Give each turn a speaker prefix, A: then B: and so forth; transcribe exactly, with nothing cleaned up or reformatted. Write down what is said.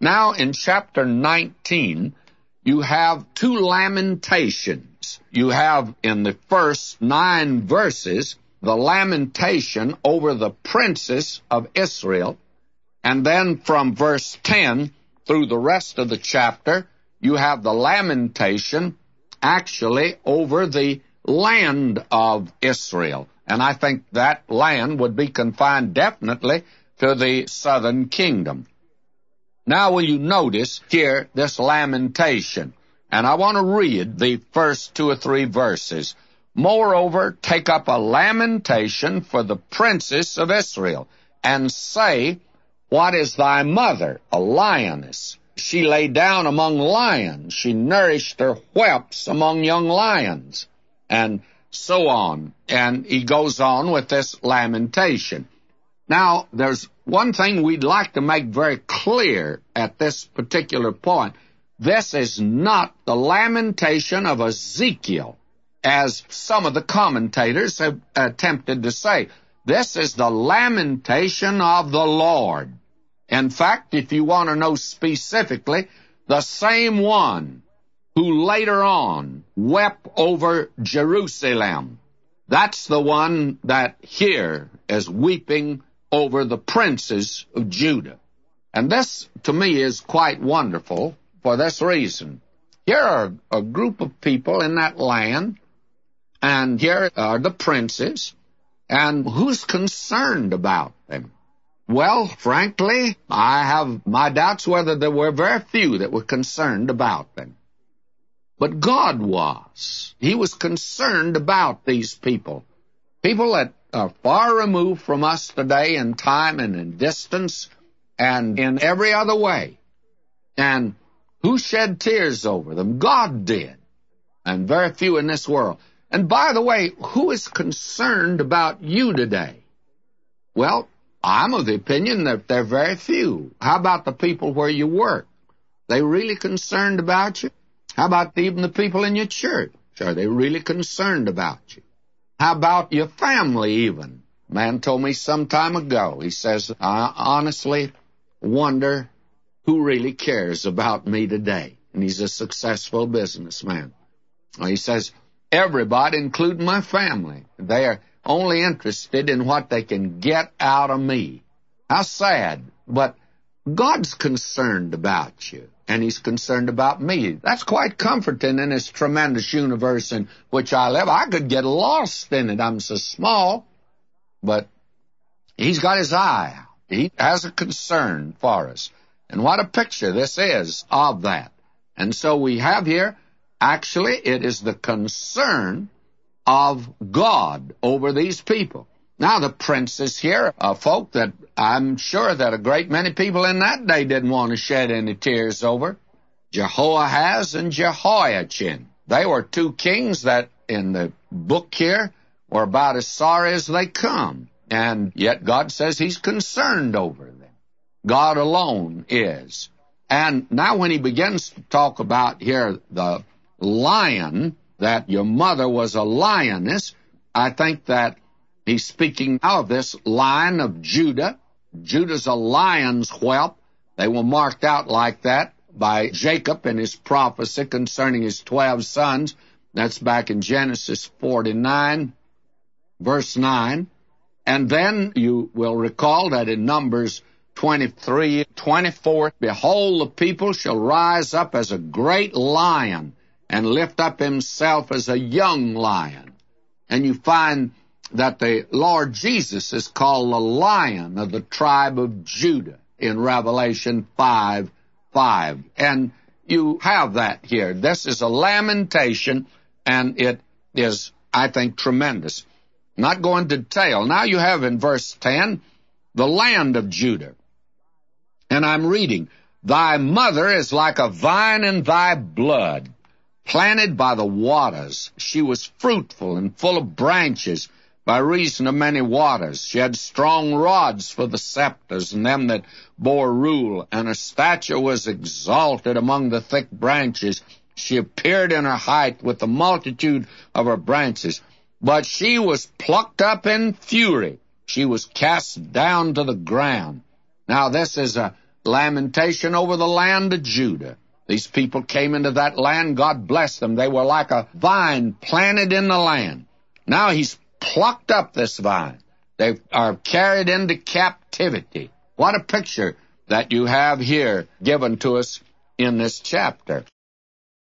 A: Now, in chapter nineteen, you have two lamentations. You have, in the first nine verses, the lamentation over the princes of Israel, and then from verse ten through the rest of the chapter, you have the lamentation actually over the land of Israel. And I think that land would be confined definitely to the southern kingdom. Now will you notice here this lamentation? And I want to read the first two or three verses. Moreover, take up a lamentation for the princess of Israel, and say, what is thy mother? A lioness. She lay down among lions. She nourished her whelps among young lions. And so on. And he goes on with this lamentation. Now, there's one thing we'd like to make very clear at this particular point. This is not the lamentation of Ezekiel, as some of the commentators have attempted to say. This is the lamentation of the Lord. In fact, if you want to know specifically, the same one who later on wept over Jerusalem, that's the one that here is weeping over the princes of Judah. And this, to me, is quite wonderful for this reason. Here are a group of people in that land, and here are the princes, and who's concerned about them? Well, frankly, I have my doubts whether there were very few that were concerned about them. But God was. He was concerned about these people. People that are far removed from us today in time and in distance and in every other way. And who shed tears over them? God did. And very few in this world. And by the way, who is concerned about you today? Well, I'm of the opinion that they're very few. How about the people where you work? They really concerned about you? How about even the people in your church? Are they really concerned about you? How about your family even? A man told me some time ago, he says, I honestly wonder who really cares about me today. And he's a successful businessman. He says, everybody, including my family, they are only interested in what they can get out of me. How sad. But God's concerned about you, and He's concerned about me. That's quite comforting in this tremendous universe in which I live. I could get lost in it. I'm so small, but He's got His eye out. He has a concern for us. And what a picture this is of that. And so we have here, actually, it is the concern of God over these people. Now, the princes here are folk that I'm sure that a great many people in that day didn't want to shed any tears over. Jehoahaz and Jehoiachin. They were two kings that in the book here were about as sorry as they come. And yet God says He's concerned over them. God alone is. And now when He begins to talk about here the lion, that your mother was a lioness, I think that He's speaking now of this line of Judah. Judah's a lion's whelp. They were marked out like that by Jacob in his prophecy concerning his twelve sons. That's back in Genesis forty-nine, verse nine. And then you will recall that in Numbers twenty-three, twenty-four, behold, the people shall rise up as a great lion and lift up himself as a young lion. And you find that the Lord Jesus is called the Lion of the tribe of Judah in Revelation five five. And you have that here. This is a lamentation, and it is, I think, tremendous. Not going to detail. Now you have in verse ten, the land of Judah. And I'm reading, thy mother is like a vine in thy blood, planted by the waters. She was fruitful and full of branches by reason of many waters. She had strong rods for the scepters and them that bore rule, and her stature was exalted among the thick branches. She appeared in her height with the multitude of her branches. But she was plucked up in fury. She was cast down to the ground. Now this is a lamentation over the land of Judah. These people came into that land. God blessed them. They were like a vine planted in the land. Now he's plucked up this vine. They are carried into captivity. What a picture that you have here given to us in this chapter.